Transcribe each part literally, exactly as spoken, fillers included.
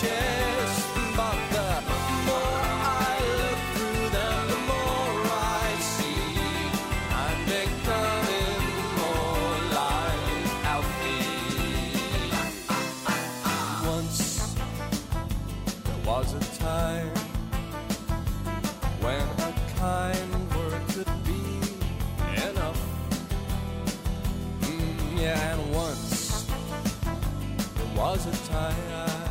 chest. But the more I look through them, the more I see I'm becoming more like Alfie. Once there was a time when a kind word could be enough. Mm, yeah, and once there was a time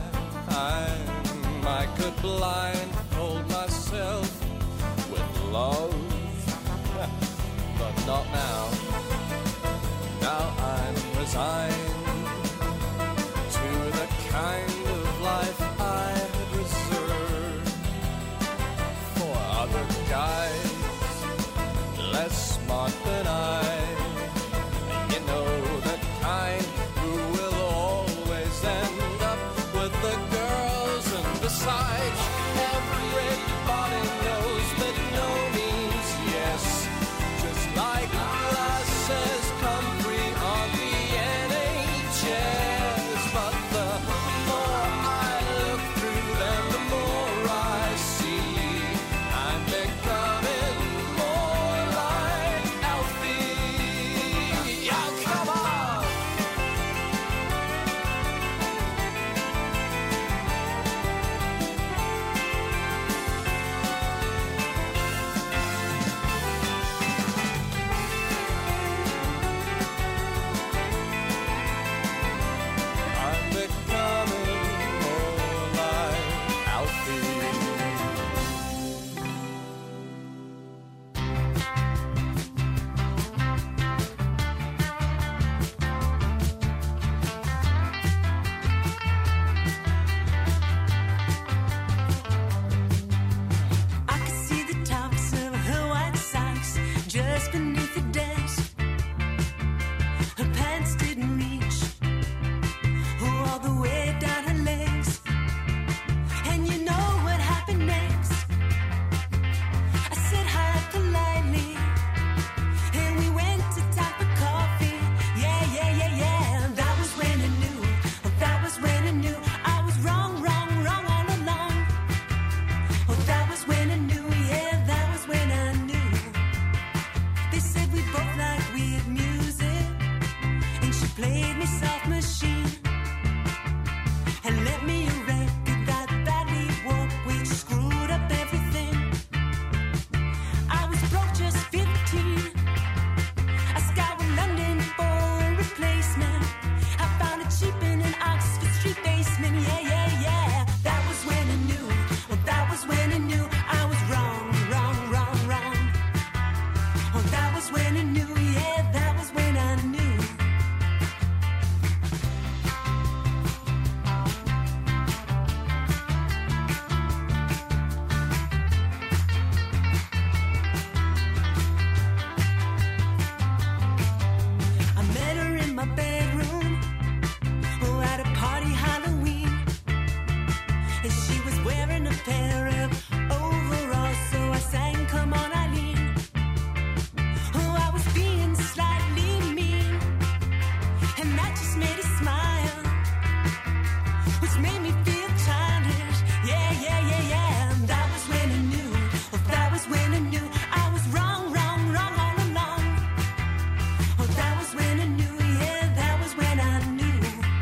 I could blindfold myself with love. But not now. Now I'm resigned to the kind of life I had reserved for other guys less smart than I. And you know, the kind who will always end up with the girls. And besides, everybody knows that no means yes. Just like buses come free on the N H S. But the more I look through them, the more I see I'm becoming more like Alfie. Oh, come on! I'm becoming more like Alfie. I could see the tops of her white socks just beneath the desk. Her pants didn't reach oh, all the way down her legs. And you know what happened next? I said hi politely, and we went to top for coffee. Yeah, yeah, yeah, yeah. That was when I knew. Oh, that was when I knew I was wrong, wrong, wrong all along. Oh, that was when I knew, yeah, that was when I knew. They said we both liked weird music, and she played me soft machine, and let me a record that badly warped, which screwed up everything. I was broke just fifteen. I scoured London for a replacement. I found it cheap in an Oxford Street basement. Yeah, yeah, yeah. That was when I knew. Oh, that was when I knew I was wrong, wrong, wrong, wrong. Oh, that was when I knew. Yeah, that was when I knew. I met her in my bedroom, oh, at a party Halloween, and she was wearing a pair of overalls, so I sang "Come On Eileen." Oh, I was being slightly mean, and that just made her smile, which made me feel childish. Yeah, yeah, yeah, yeah. That was when I knew. Oh, that was when I knew I was wrong, wrong, wrong all along. Oh, that was when I knew. Yeah, that was when I knew.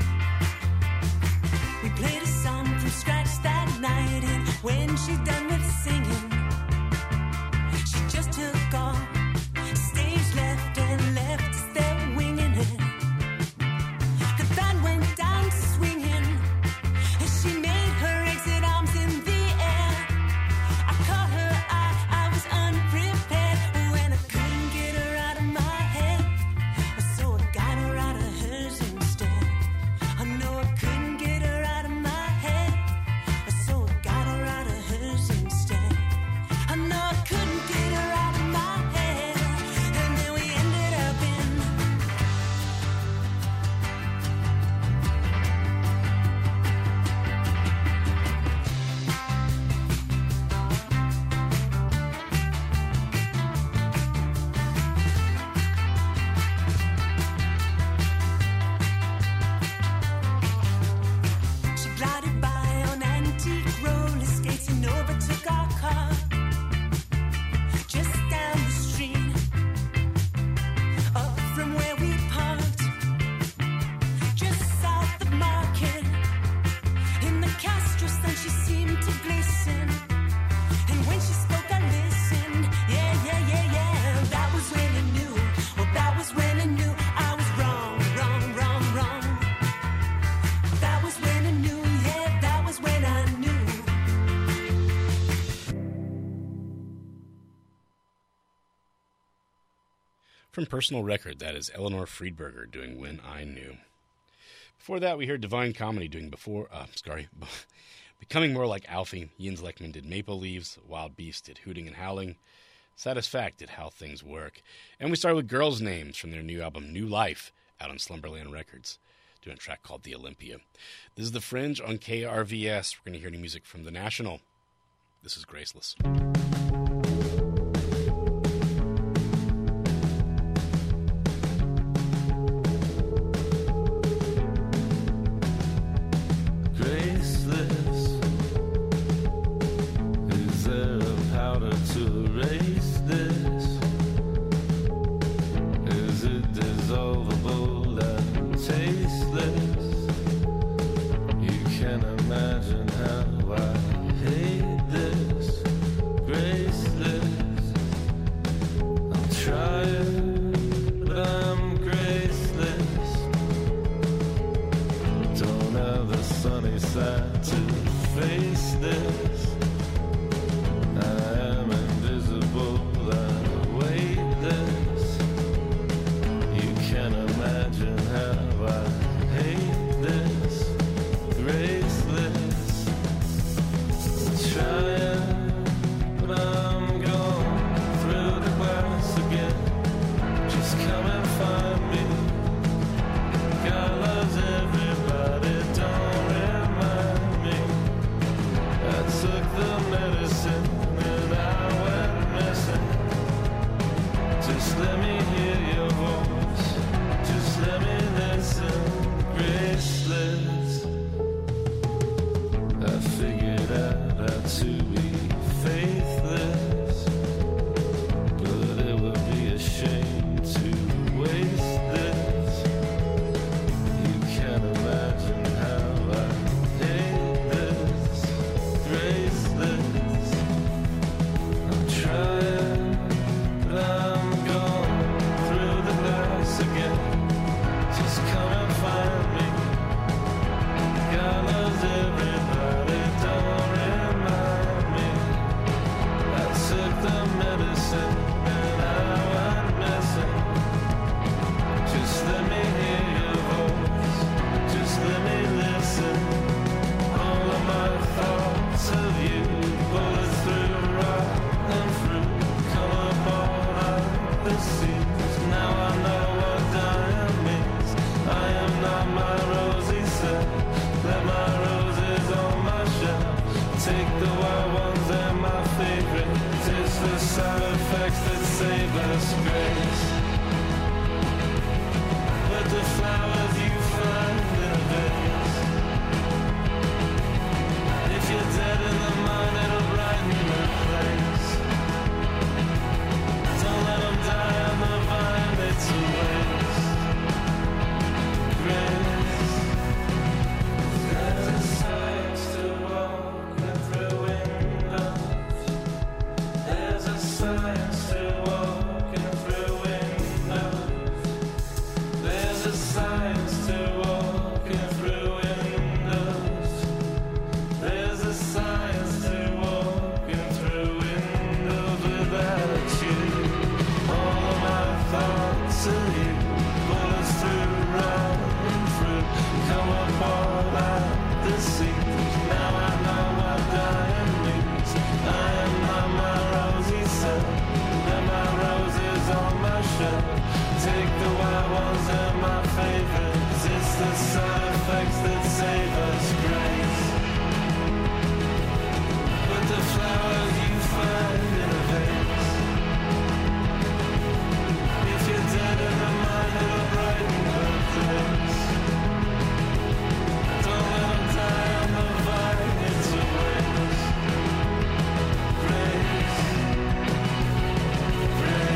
We played a song from scratch that night, and when she done with singing, she just took off. Stage left and left us there winging it. The band went down swinging, and she made her exit arms in the air. I caught her eye, I was unprepared when I couldn't get her out of my head. So I got her out of hers instead. I know I couldn't get her out of my head, so I got her out of hers instead. From Personal Record, that is Eleanor Friedberger doing When I Knew. Before that, we heard Divine Comedy doing Before, uh, sorry, Becoming More Like Alfie. Jens Lekman did Maple Leaves. Wild Beast did Hooting and Howling. Satisfact did How Things Work. And we started with Girls' Names from their new album New Life, out on Slumberland Records, doing a track called The Olympia. This is The Fringe on K R V S. We're going to hear new music from The National. This is Graceless.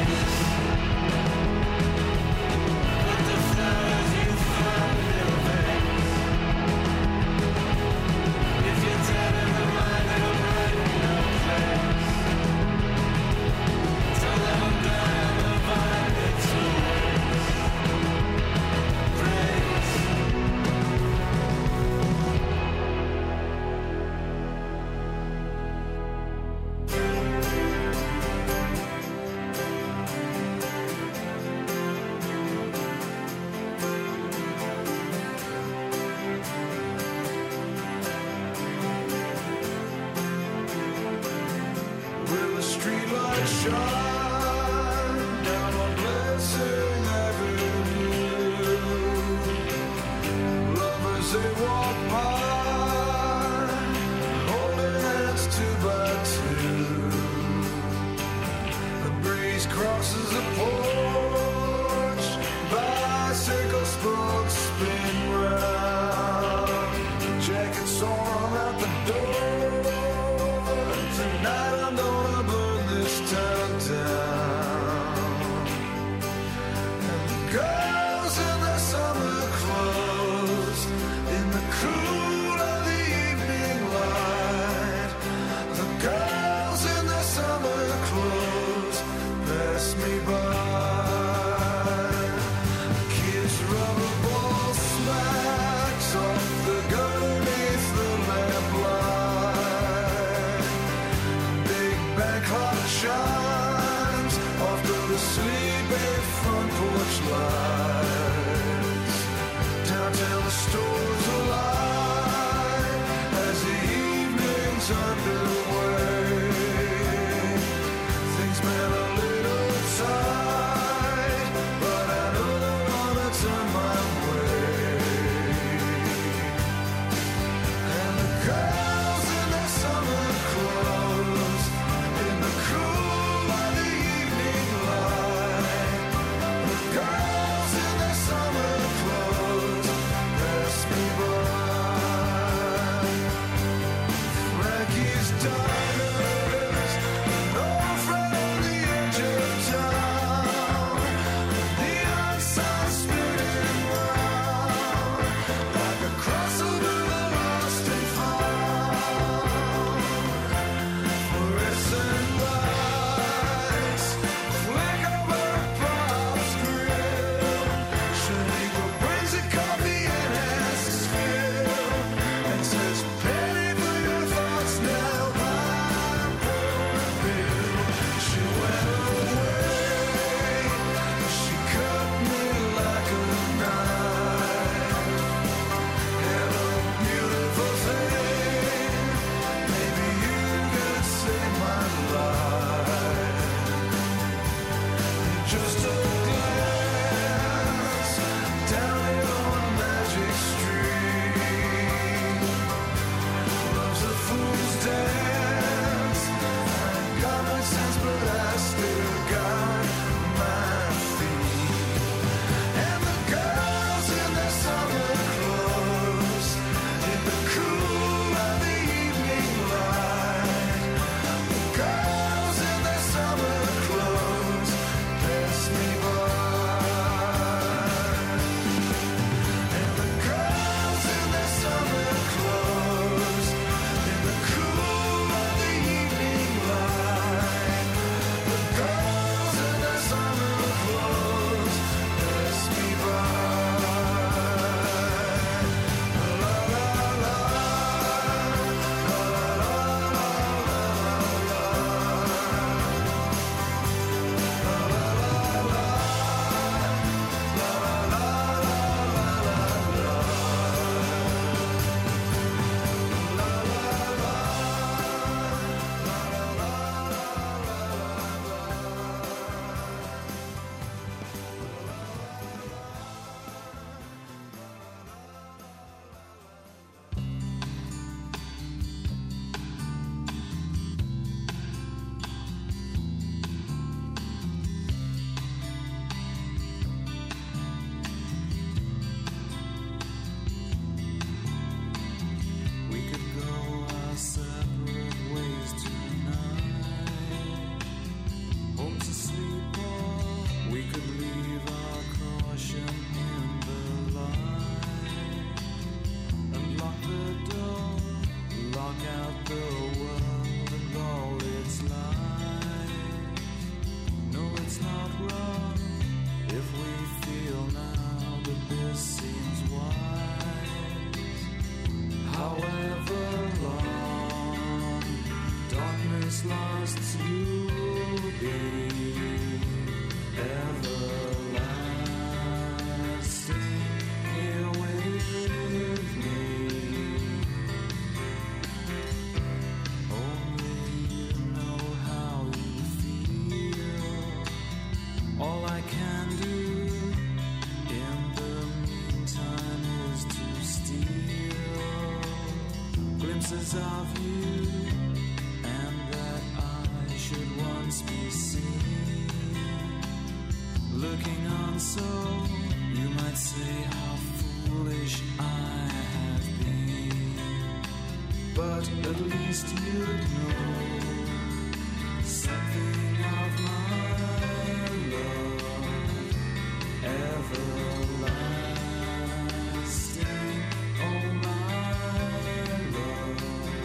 Away. shine down on Blessing Avenue. Lovers they walk by, holding hands two by two. The breeze crosses the porch, bicycle spokes spin round. Jackets on out the door. Tonight I'm gonna burn this town down. And the girls in their summer clothes, in the cool of the evening light. The girls in their summer clothes pass me by. Kids' rubber ball smacks off the gun beneath the lamplight. Big bank clock chimes after the sleepy front porch lights. Downtown the stores alive as the evening's underway. Things been a little tight, but I know they're gonna turn my way. And the girls in their summer clothes, in the cool of the evening light. The girls in their summer clothes pass me by. Frankie's Diners, no friend on the edge of town. Neon signs spinning round like a crossover the lost and found. Fluorescent lights flicker over Pop's grill. Shaniqua brings a coffee and asks his fill and says, "Penny for your thoughts now, I'm paying the bill." She went away, she cut me like a knife. And a beautiful thing, maybe you could save my life. Just a glance down here on Magic Street. Love's a fool's dance. I ain't got much sense, but I still got my feet. And the girls in their summer clothes, in the cool of the evening light. The girls in their summer clothes pass me by. And the girls in their summer clothes, in the cool of the evening light. The girls in their summer clothes pass me by. La la la, la la la We could go our separate ways tonight, home to sleep, or we could leave our caution in the light and lock the door, lock out the world and all its lies. No, it's not wrong if we feel now that this seems wise. However long darkness lasts, you'll be everlasting here with me. Only you know how you feel. of you, and that I should once be seen. Looking on so, you might say how foolish I have been. But at least you'd know something of my love, everlasting. Oh, my love.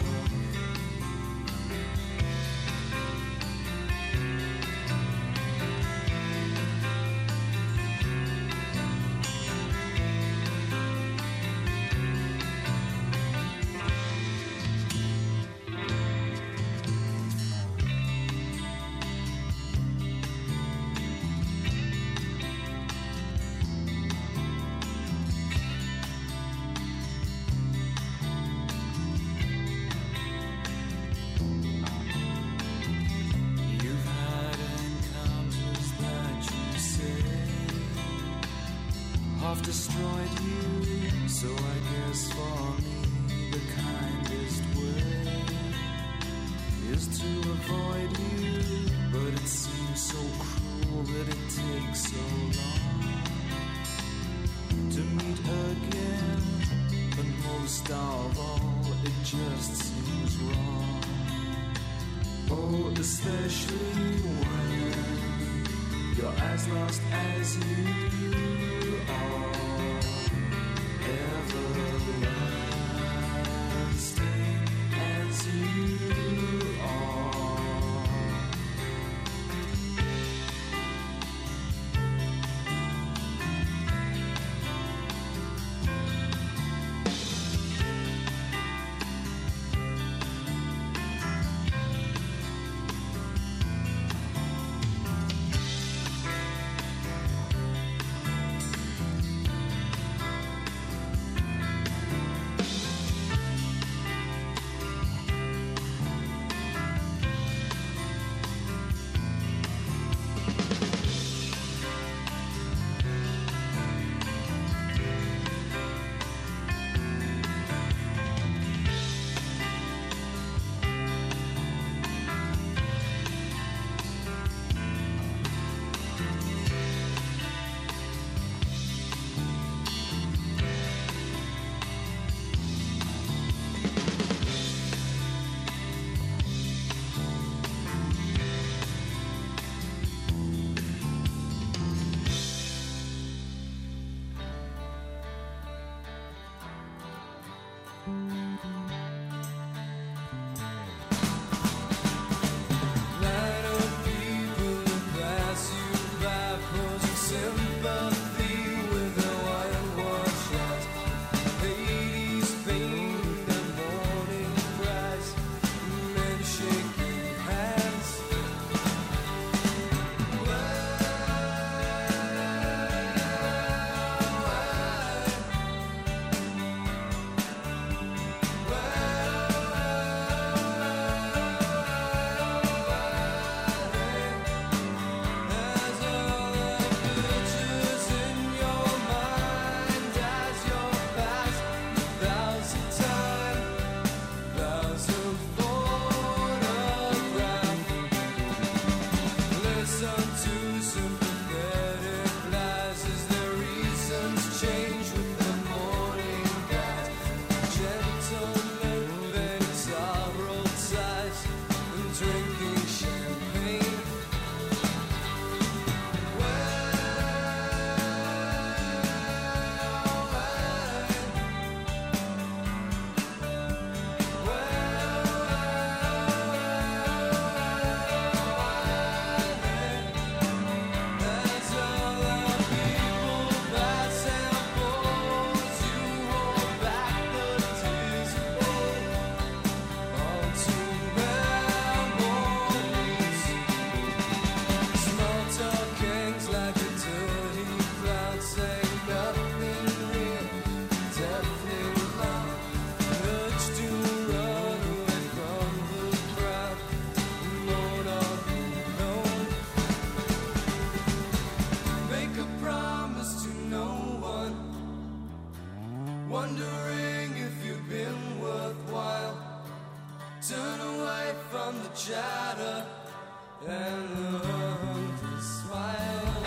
You've had encounters that you say have destroyed you, so I guess for me the kindest way is to avoid you. But it seems so cruel that it takes so long to meet again, but most of all it just seems wrong. Oh, especially when you're as lost as you are, everlasting as you are. from the chatter and the hungry smile.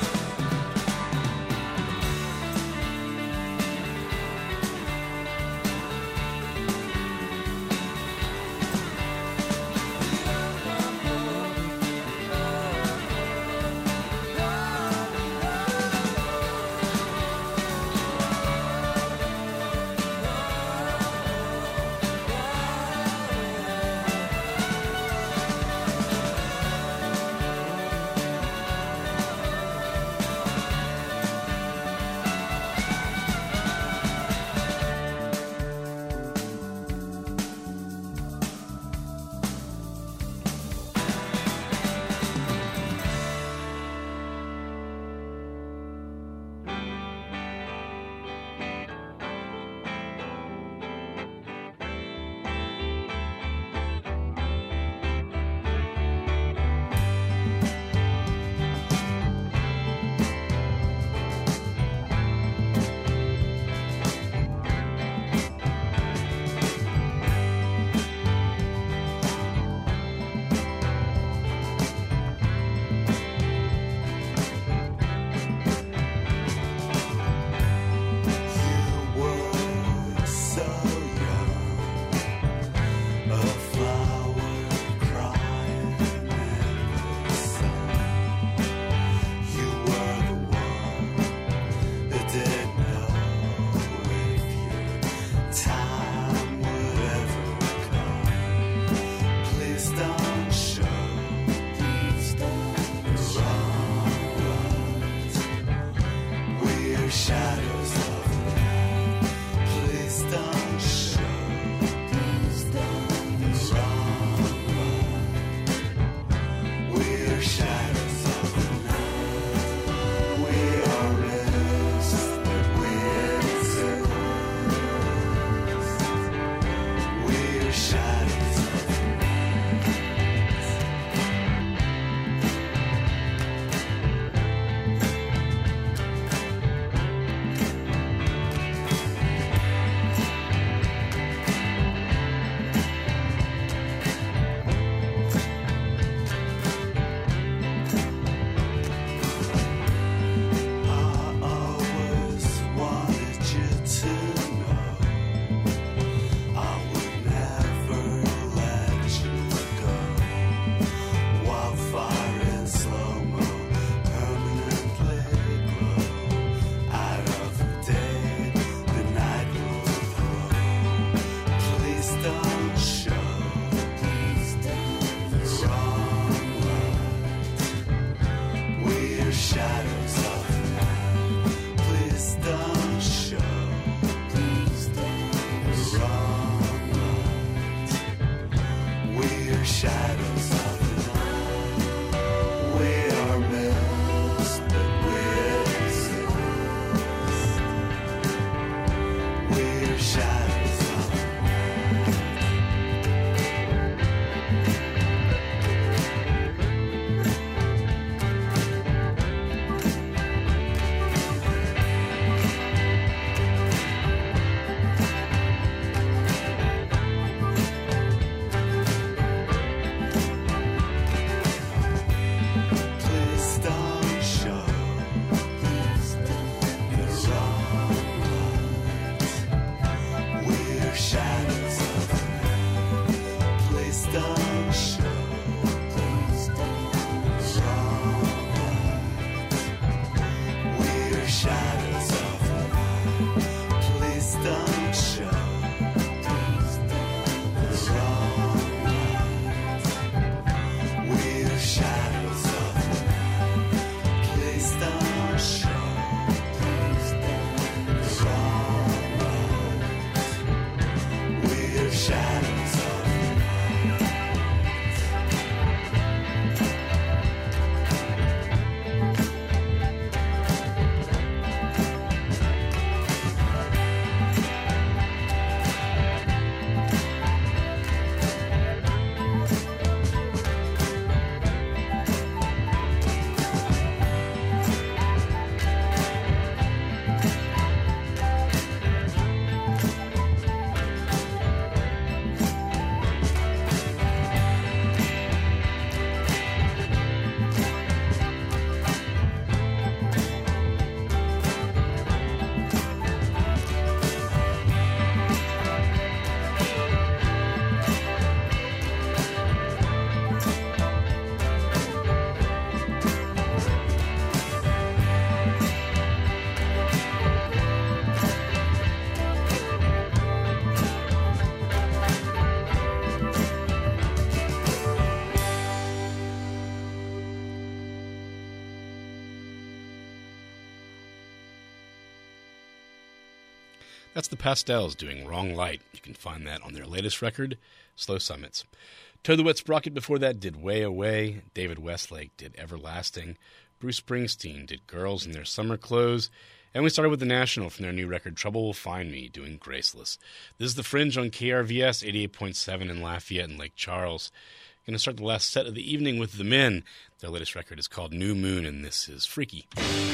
That's the Pastels doing Wrong Light. You can find that on their latest record, Slow Summits. Toad the Wet Sprocket before that did Way Away. David Westlake did Everlasting. Bruce Springsteen did Girls in Their Summer Clothes. And we started with The National from their new record, Trouble Will Find Me, doing Graceless. This is The Fringe on K R V S eighty-eight point seven in Lafayette and Lake Charles. Going to start the last set of the evening with The Men. Their latest record is called New Moon, and this is Freaky.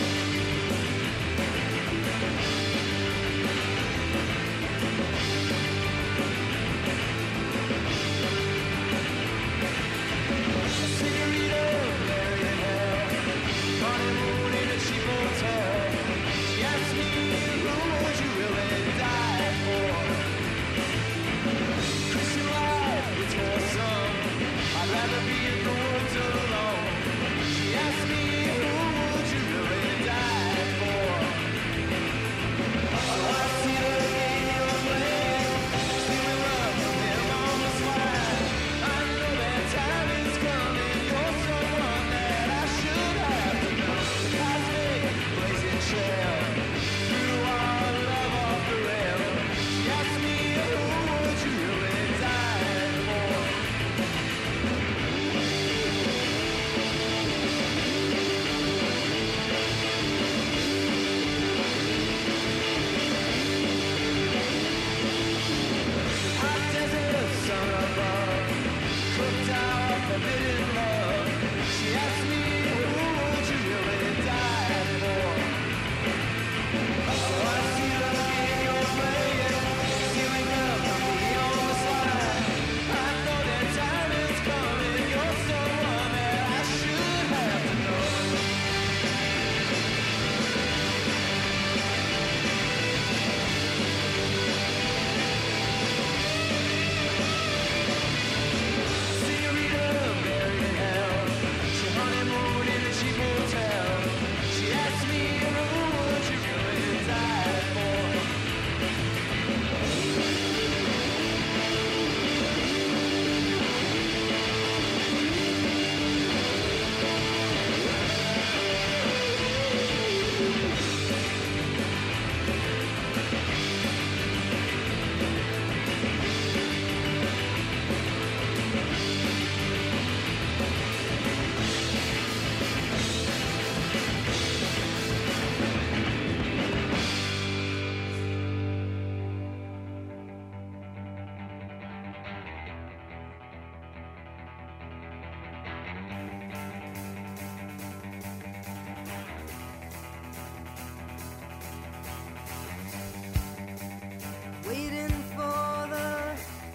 Waiting for the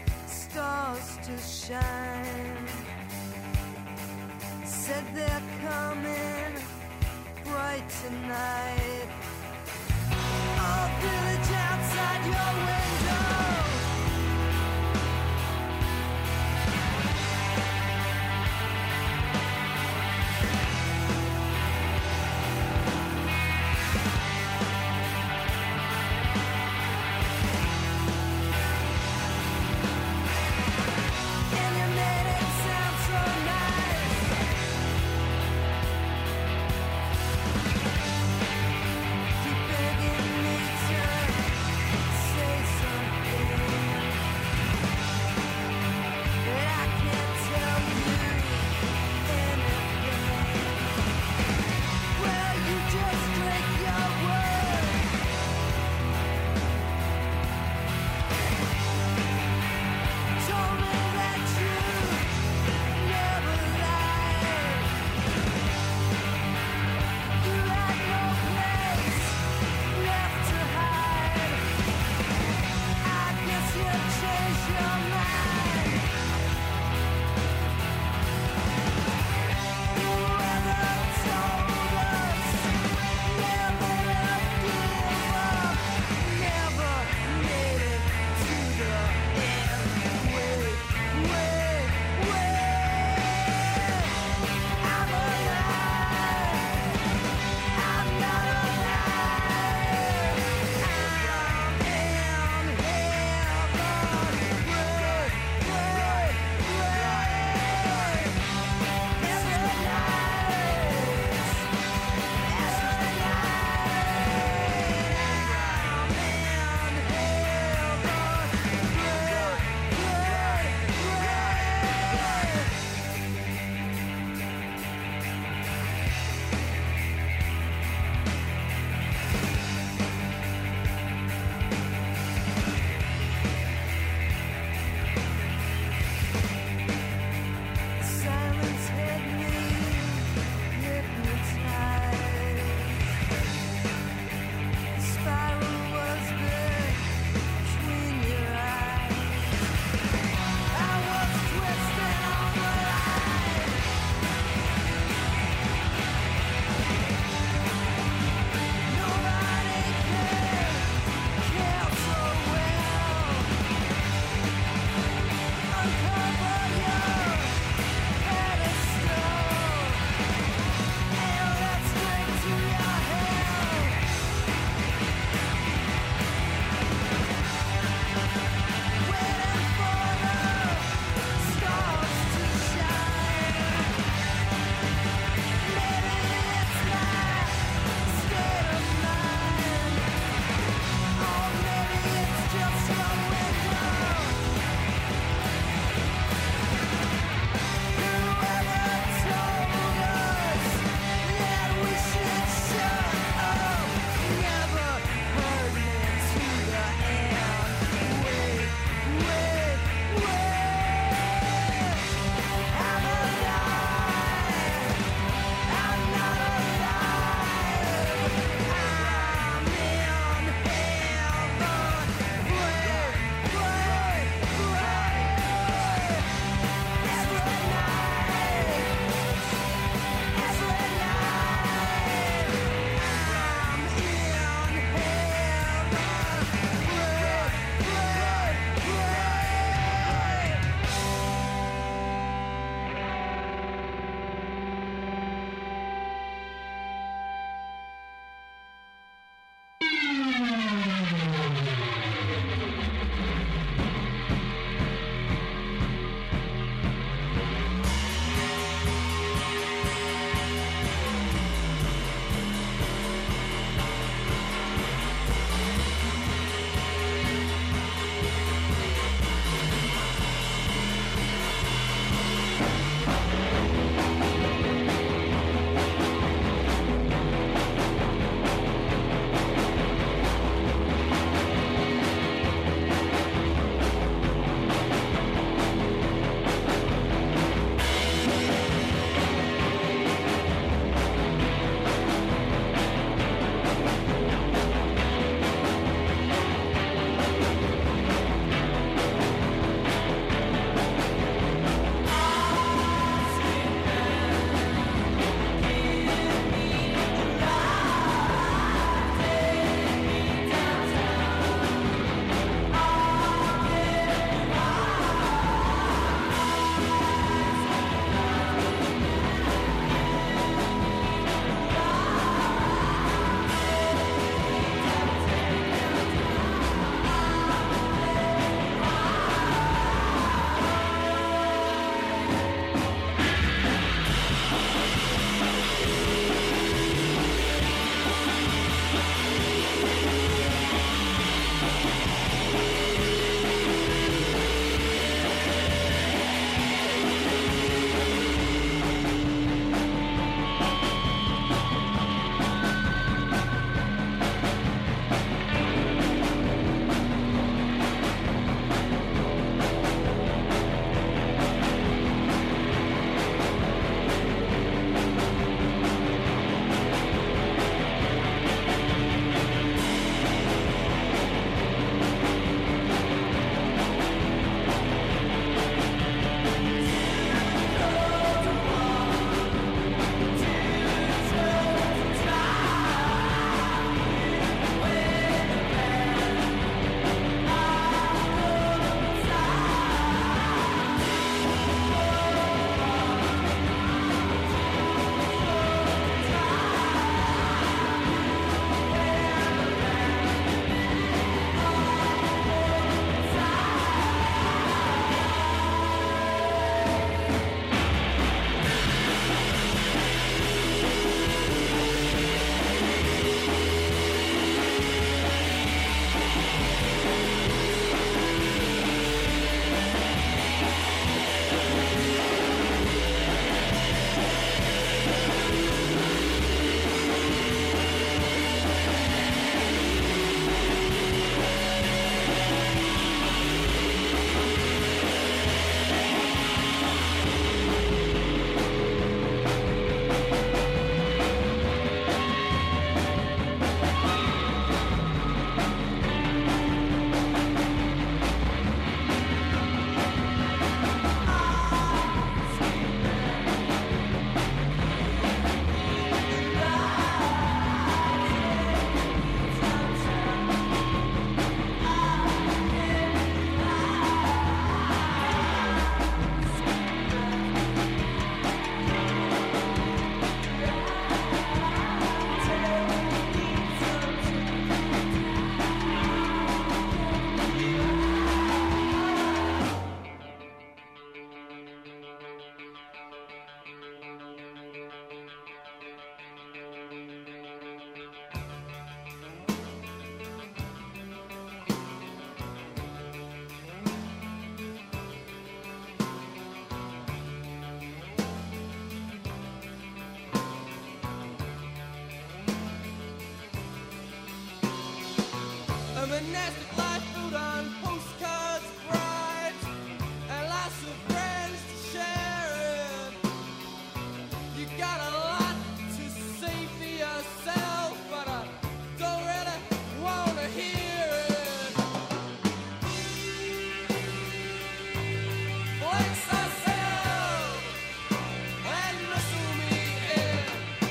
stars to shine. Said they're coming bright tonight. Oh, village outside your window. And you made it sound so nice. Keep begging me to say something. gymnastic life, food on postcards, bribes, and lots of friends to share it. You got a lot to say for yourself, but I don't really wanna hear it. Flex yourself and wrestle me in,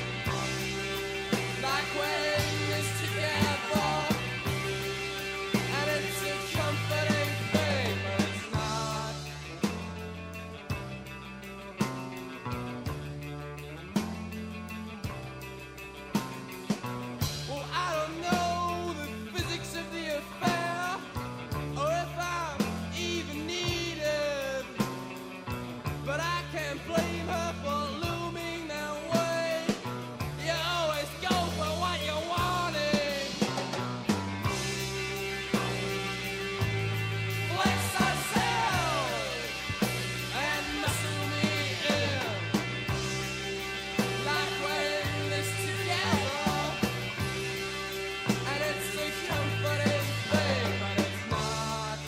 like when it's together, and it's a comforting thing, but it's not. Well, I don't know the physics of the affair, or if I'm even needed, but I can't blame her for looming that way. You always go for what you wanted. Flex yourself and muscle me in, like when it's together, and it's a comforting thing, but it's not.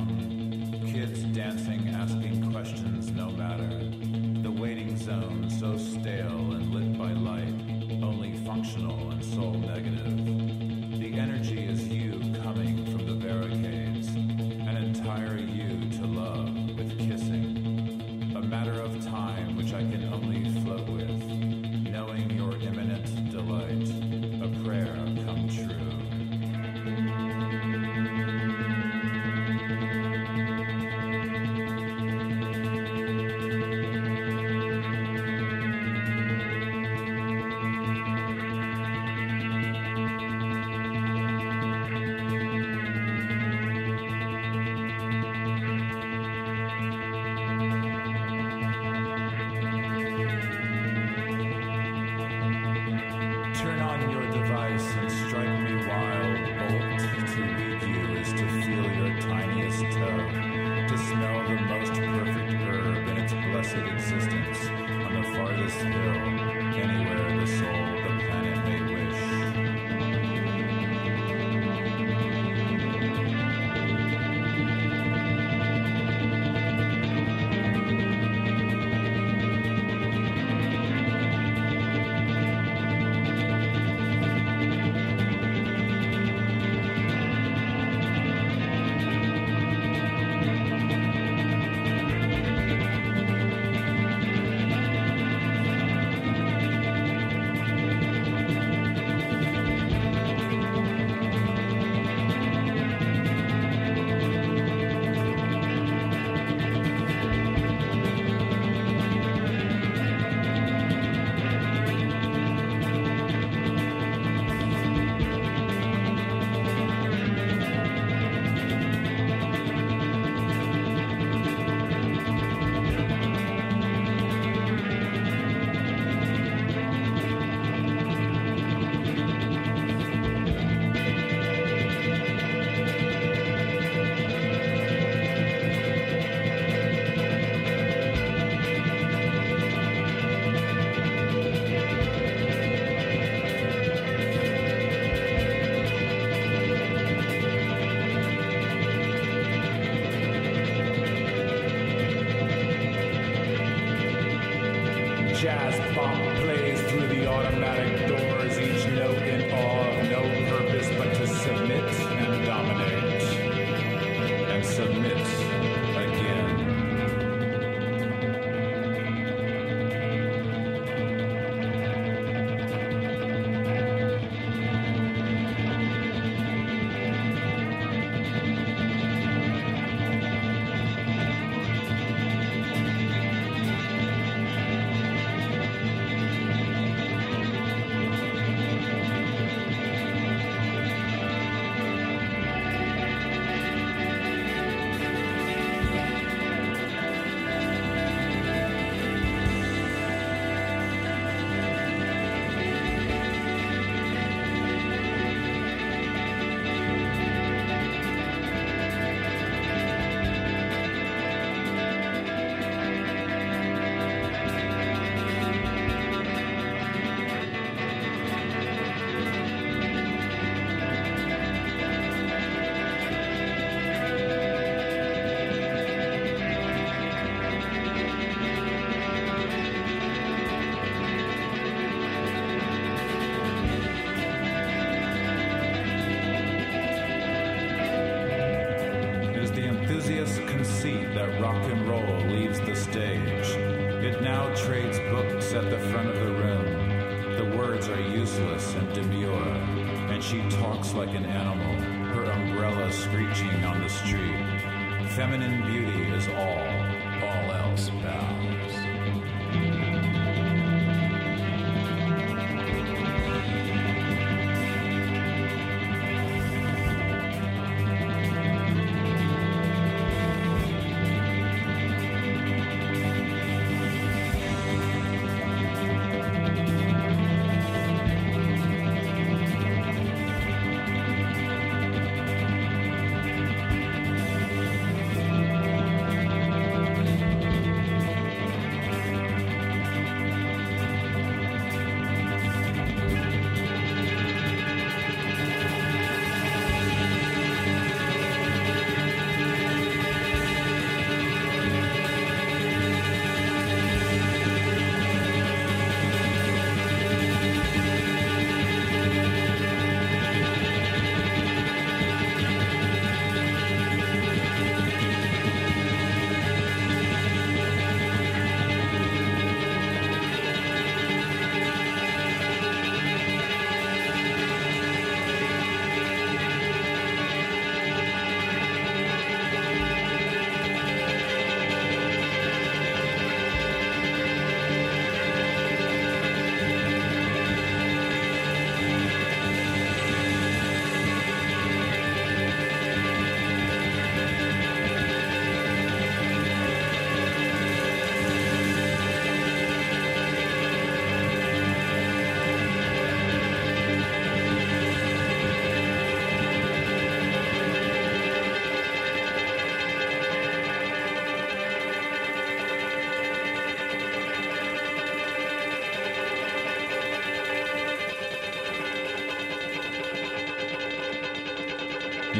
song. Kids dancing, asking questions no matter. The waiting zone so stale and lit by light, only functional and soul negative. The energy is you coming from the barricades, an entire you to love with kissing. A matter of time which I can only float with, knowing your imminent delight, a prayer come true. Turn on your device and strike me wild. Bolt to read you is to feel your tiniest toe, to smell the most perfect herb in its blessed existence on the farthest hill, anywhere the soul, the planet may wish. Jazz pop plays through the automatic doors, each note in awe of no purpose but to submit and dominate. And submit again. Conceit that rock and roll leaves the stage. It now trades books at the front of the room. The words are useless and demure, and she talks like an animal, her umbrella screeching on the street. Feminine beauty is all, all else bows.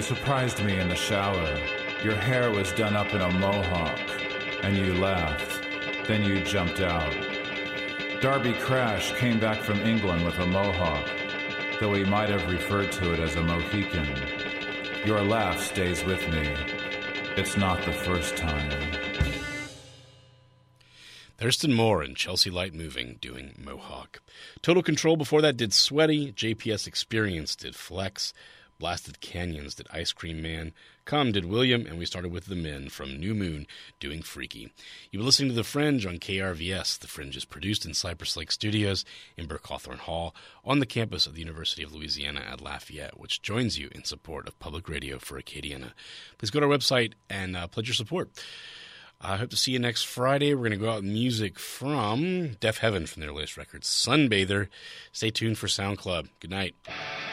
You surprised me in the shower. Your hair was done up in a mohawk, and you laughed. Then you jumped out. Darby Crash came back from England with a mohawk, though he might have referred to it as a Mohican. Your laugh stays with me. It's not the first time. Thurston Moore and Chelsea Light Moving doing Mohawk. Total Control before that did Sweaty. J P S Experience did Flex. Blasted Canyons did Ice Cream Man. Come did William, and we started with The Men from New Moon doing Freaky. You were listening to The Fringe on K R V S. The Fringe is produced in Cypress Lake Studios in Burke Hawthorne Hall on the campus of the University of Louisiana at Lafayette, which joins you in support of public radio for Acadiana. Please go to our website and uh, pledge your support. I hope to see you next Friday. We're going to go out with music from Deaf Heaven from their latest record, Sunbather. Stay tuned for Sound Club. Good night.